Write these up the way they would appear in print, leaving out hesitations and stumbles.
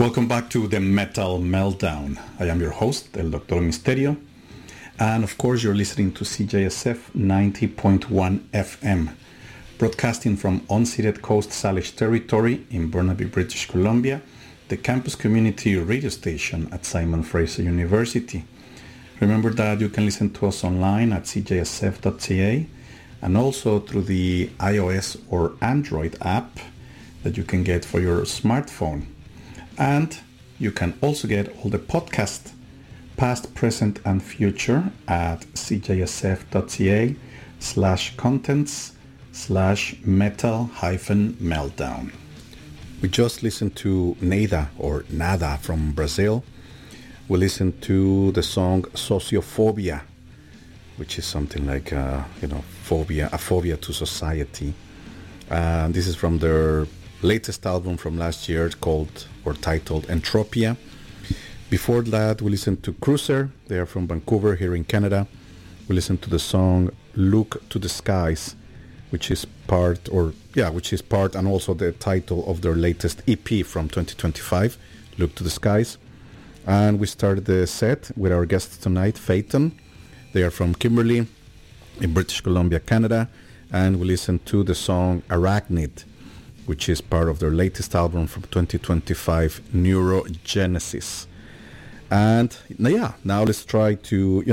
Welcome back to the Metal Meltdown. I am your host, El Doctor Misterio. And of course, you're listening to CJSF 90.1 FM, broadcasting from unceded Coast Salish territory in Burnaby, British Columbia, the campus community radio station at Simon Fraser University. Remember that you can listen to us online at cjsf.ca and also through the iOS or Android app that you can get for your smartphone. And you can also get all the podcasts, past, present, and future at cjsf.ca/contents/metal-meltdown. We just listened to Nada from Brazil. We listened to the song Sociophobia, which is something like, a phobia to society. This is from their latest album from last year titled Entropia. Before that, we listened to Cruiser. They are from Vancouver here in Canada. We listened to the song Look to the Skies, which is part and also the title of their latest EP from 2025, Look to the Skies. And we started the set with our guests tonight, Phaeton. They are from Kimberley in British Columbia, Canada. And we listened to the song Arachnid, which is part of their latest album from 2025, Neurogenesis. And now let's try to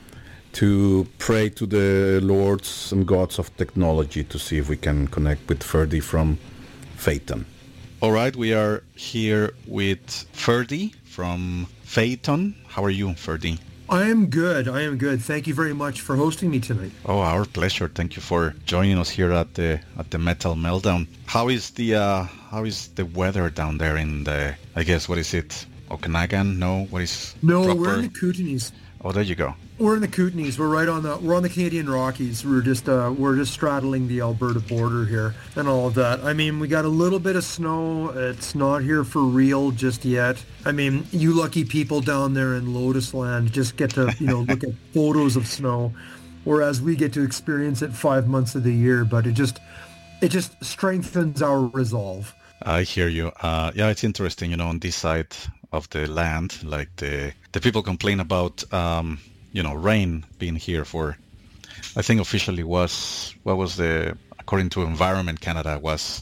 pray to the lords and gods of technology to see if we can connect with Ferdy from Phaeton. All right, we are here with Ferdy from Phaeton. How are you, Ferdy? I am good. Thank you very much for hosting me tonight. Oh, our pleasure. Thank you for joining us here at the Metal Meltdown. How is the weather down there in the, I guess, what is it? Okanagan? No, what is? No, proper? We're in the Kootenays. Oh, there you go. We're in the Kootenays. We're on the Canadian Rockies. We're just straddling the Alberta border here and all of that. I mean, we got a little bit of snow. It's not here for real just yet. I mean, you lucky people down there in Lotus Land just get to look at photos of snow, whereas we get to experience it 5 months of the year. But it just strengthens our resolve. I hear you. It's interesting. On this side of the land, like the people complain about rain being here for, I think officially according to Environment Canada, was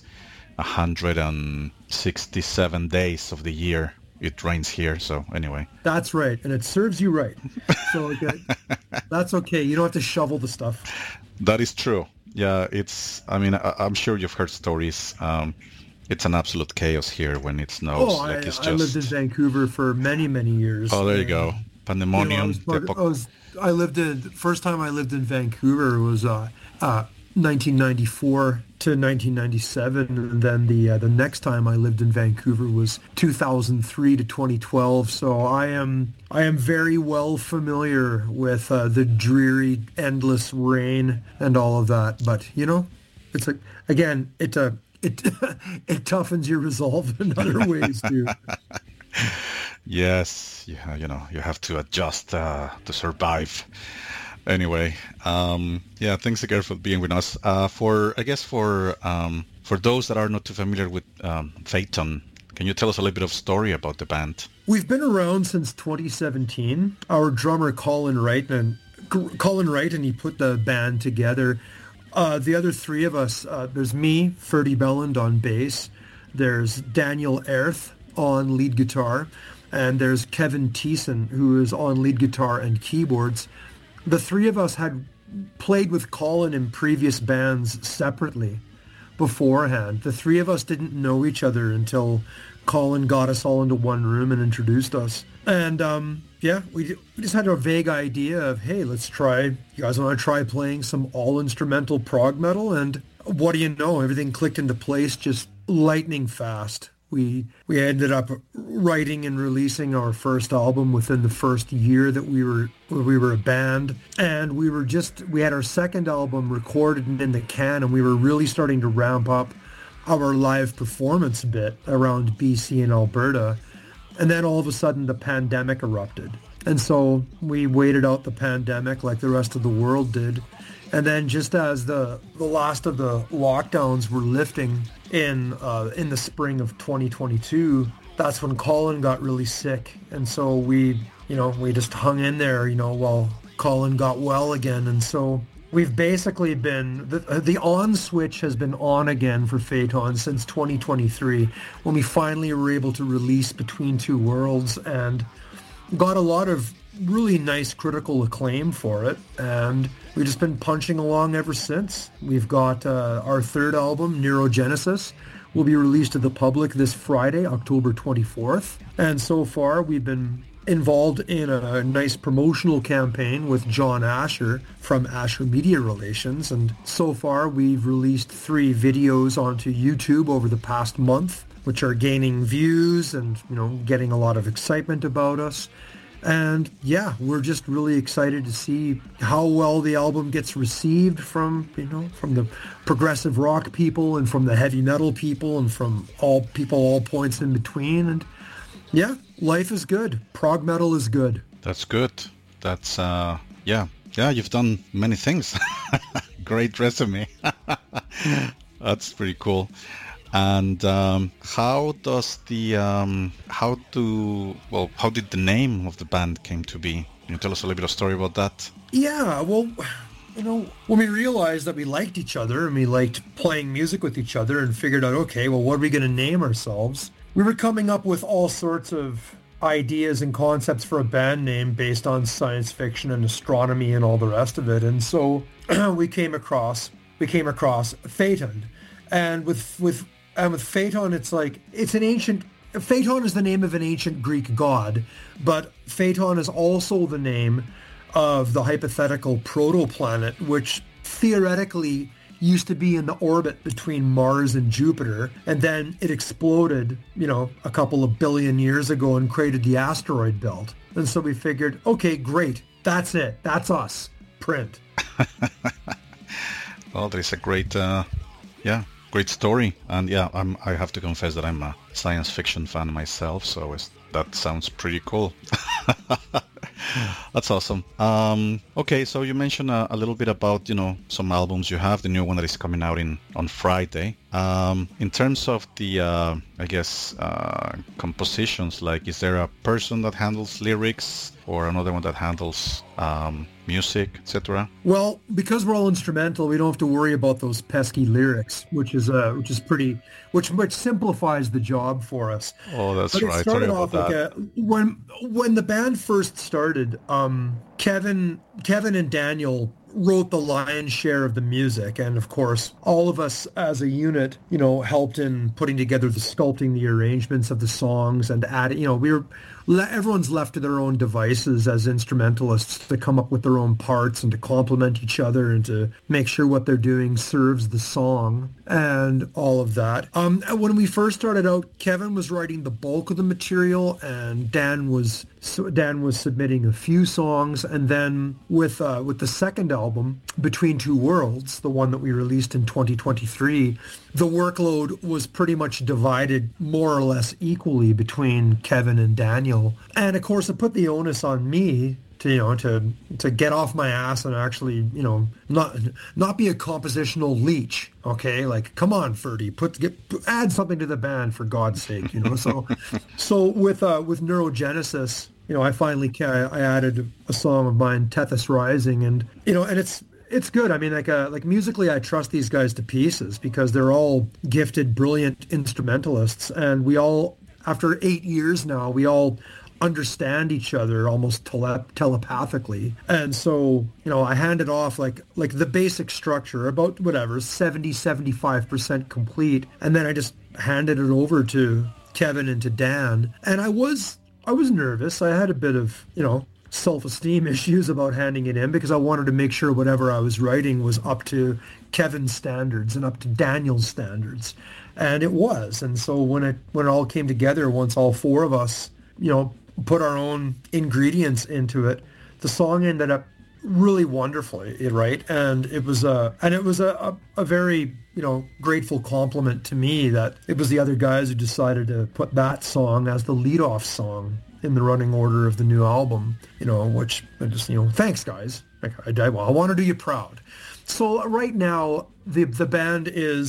167 days of the year it rains here. So anyway, that's right, and it serves you right. So that's okay. You don't have to shovel the stuff. That is true. Yeah, I'm sure you've heard stories. It's an absolute chaos here when it snows. Oh, I lived in Vancouver for many, many years. Oh, there you go. Pandemonium. The first time I lived in Vancouver was 1994 to 1997, and then the next time I lived in Vancouver was 2003 to 2012. So I am very well familiar with the dreary, endless rain and all of that. But it's like, again, it toughens your resolve in other ways too. Yes, you have to adjust to survive. Anyway, thanks again for being with us. For those that are not too familiar with Phaeton, can you tell us a little bit of story about the band? We've been around since 2017. Our drummer Colin Wright, and he put the band together. The other three of us, there's me, Ferdy Belland on bass, there's Daniel Erth on lead guitar, and there's Kevin Thiessen, who is on lead guitar and keyboards. The three of us had played with Colin in previous bands separately beforehand. The three of us didn't know each other until Colin got us all into one room and introduced us. And we just had a vague idea of, hey, you guys want to try playing some all-instrumental prog metal? And what do you know? Everything clicked into place just lightning fast. We ended up writing and releasing our first album within the first year that we were a band, and we had our second album recorded and in the can, and we were really starting to ramp up our live performance a bit around BC and Alberta. And then all of a sudden the pandemic erupted. And so we waited out the pandemic like the rest of the world did. And then just as the last of the lockdowns were lifting in the spring of 2022, that's when Colin got really sick. And so we just hung in there, while Colin got well again. And so we've basically been, the on switch has been on again for Phaeton since 2023, when we finally were able to release Between Two Worlds and got a lot of really nice critical acclaim for it. And we've just been punching along ever since. We've got our third album, Neurogenesis, will be released to the public this Friday, October 24th. And so far, we've been involved in a nice promotional campaign with John Asher from Asher Media Relations. And so far, we've released 3 videos onto YouTube over the past month, which are gaining views and, getting a lot of excitement about us. And yeah, we're just really excited to see how well the album gets received from the progressive rock people and from the heavy metal people and from all points in between. And yeah, life is good. Prog metal is good. That's good. That's, yeah, you've done many things. Great resume. That's pretty cool. And how did the name of the band came to be? Can you tell us a little bit of story about that? Yeah, well, when we realized that we liked each other and we liked playing music with each other and figured out, okay, well, what are we going to name ourselves? We were coming up with all sorts of ideas and concepts for a band name based on science fiction and astronomy and all the rest of it. And so we came across Phaeton. And with Phaeton, Phaeton is the name of an ancient Greek god, but Phaeton is also the name of the hypothetical protoplanet, which theoretically used to be in the orbit between Mars and Jupiter, and then it exploded, a couple of billion years ago and created the asteroid belt. And so we figured, okay, great, that's it, that's us, print. Well, there's a great story, and I have to confess that I'm a science fiction fan myself, so that sounds pretty cool. That's awesome. Okay, so you mentioned a little bit about some albums you have, the new one that is coming out on Friday. In terms of the compositions, like, is there a person that handles lyrics or another one that handles music, etc.? Well, because we're all instrumental, we don't have to worry about those pesky lyrics, which simplifies the job for us. Oh, that's but right. It started off like when the band first started, Kevin and Daniel wrote the lion's share of the music, and of course all of us as a unit helped in putting together the arrangements of the songs and adding, everyone's left to their own devices as instrumentalists to come up with their own parts and to complement each other and to make sure what they're doing serves the song and all of that. When we first started out, Kevin was writing the bulk of the material and Dan was submitting a few songs. And then with the second album, Between Two Worlds, the one that we released in 2023, the workload was pretty much divided more or less equally between Kevin and Daniel. And of course, it put the onus on me to get off my ass and actually, not be a compositional leech. Okay, like, come on, Ferdy, add something to the band, for God's sake, So with Neurogenesis, I added a song of mine, Tethys Rising, and it's good. I mean, like musically, I trust these guys to pieces because they're all gifted, brilliant instrumentalists, and we all, after 8 years now, we all understand each other almost telepathically. And so, I handed off like the basic structure, about 75% complete, and then I just handed it over to Kevin and to Dan. And I was nervous. I had a bit of, self-esteem issues about handing it in because I wanted to make sure whatever I was writing was up to Kevin's standards and up to Daniel's standards. And it was. And so when it all came together, once all four of us, put our own ingredients into it, the song ended up really wonderfully, right? And it was a very, grateful compliment to me that it was the other guys who decided to put that song as the lead-off song in the running order of the new album, which I just, thanks guys. I want to do you proud. So right now, the band is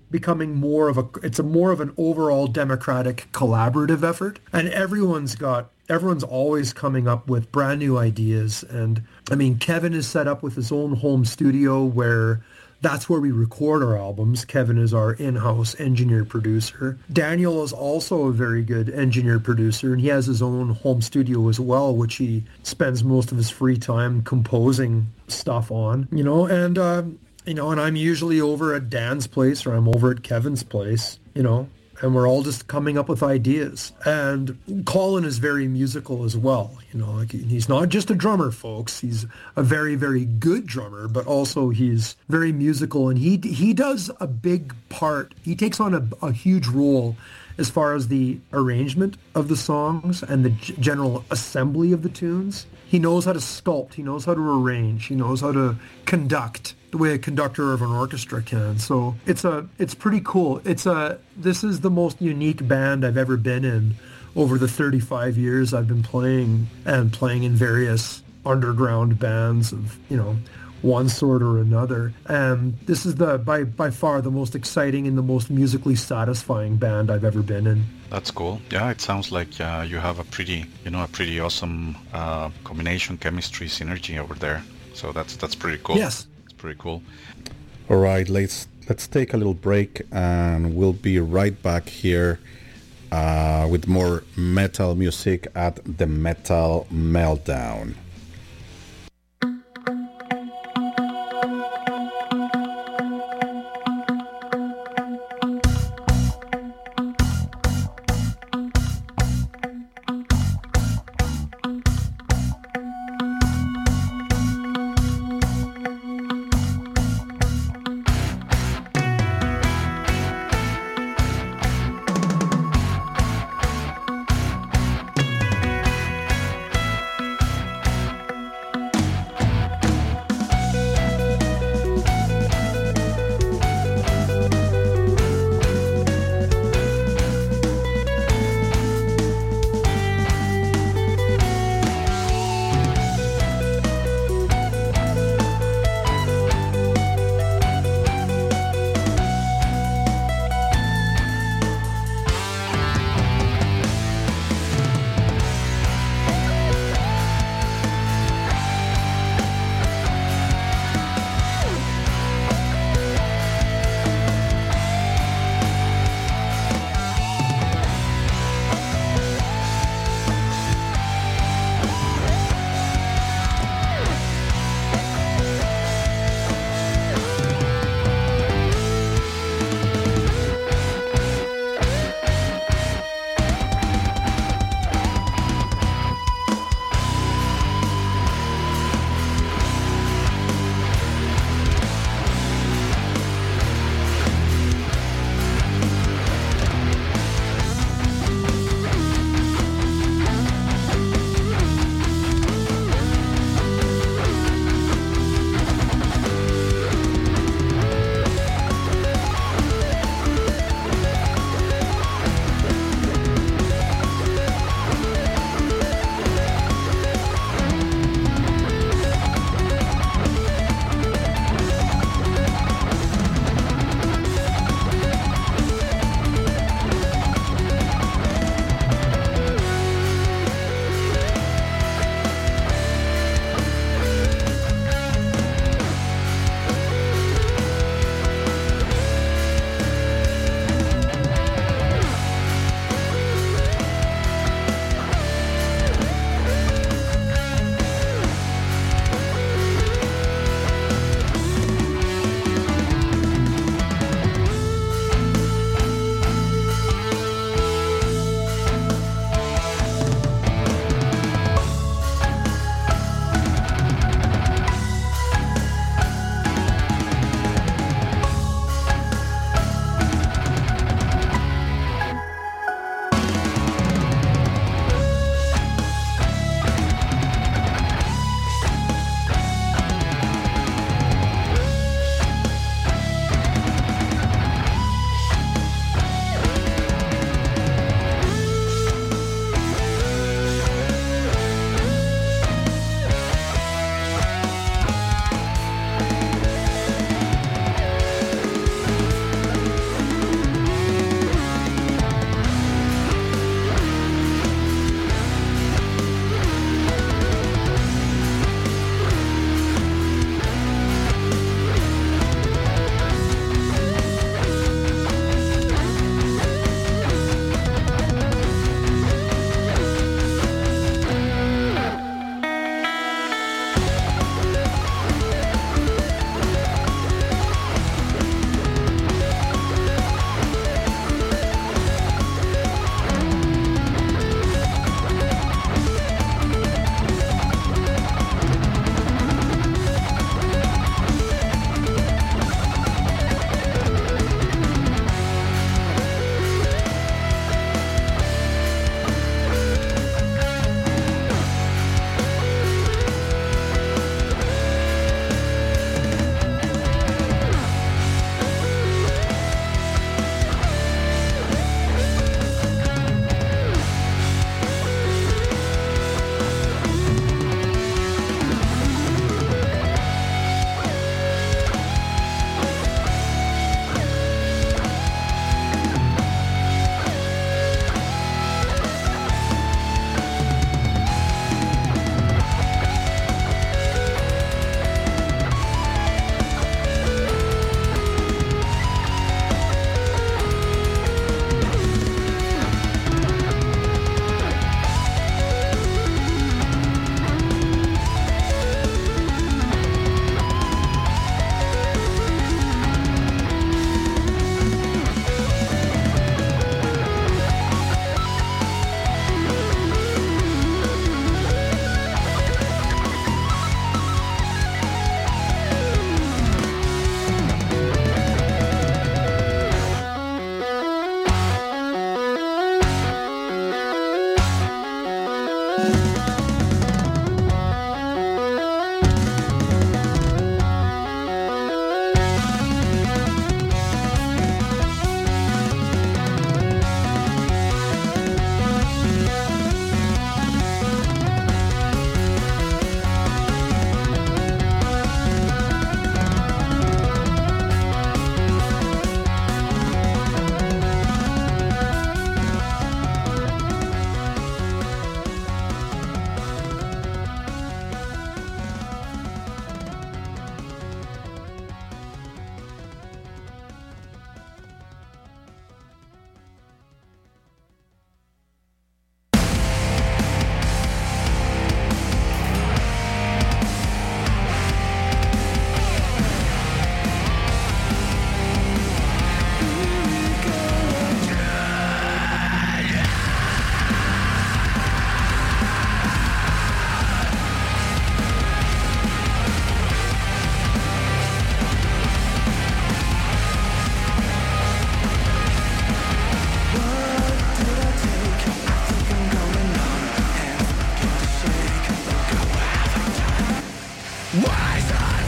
becoming more of an overall democratic collaborative effort, and everyone's always coming up with brand new ideas. And I mean, Kevin is set up with his own home studio where that's where we record our albums. Kevin is our in-house engineer producer. Daniel is also a very good engineer producer, and he has his own home studio as well, which he spends most of his free time composing stuff on, and I'm usually over at Dan's place or I'm over at Kevin's place, and we're all just coming up with ideas. And Colin is very musical as well. Like he's not just a drummer, folks. He's a very, very good drummer, but also he's very musical. And he does a big part. He takes on a huge role as far as the arrangement of the songs and the general assembly of the tunes. He knows how to sculpt. He knows how to arrange. He knows how to conduct the way a conductor of an orchestra can. So it's pretty cool. This is the most unique band I've ever been in over the 35 years I've been playing in various underground bands of, one sort or another. And this is by far the most exciting and the most musically satisfying band I've ever been in. That's cool. Yeah, it sounds like you have a pretty awesome combination, chemistry, synergy over there. So that's pretty cool. Yes. Pretty cool. All right, let's take a little break and we'll be right back here with more metal music at the Metal Meltdown.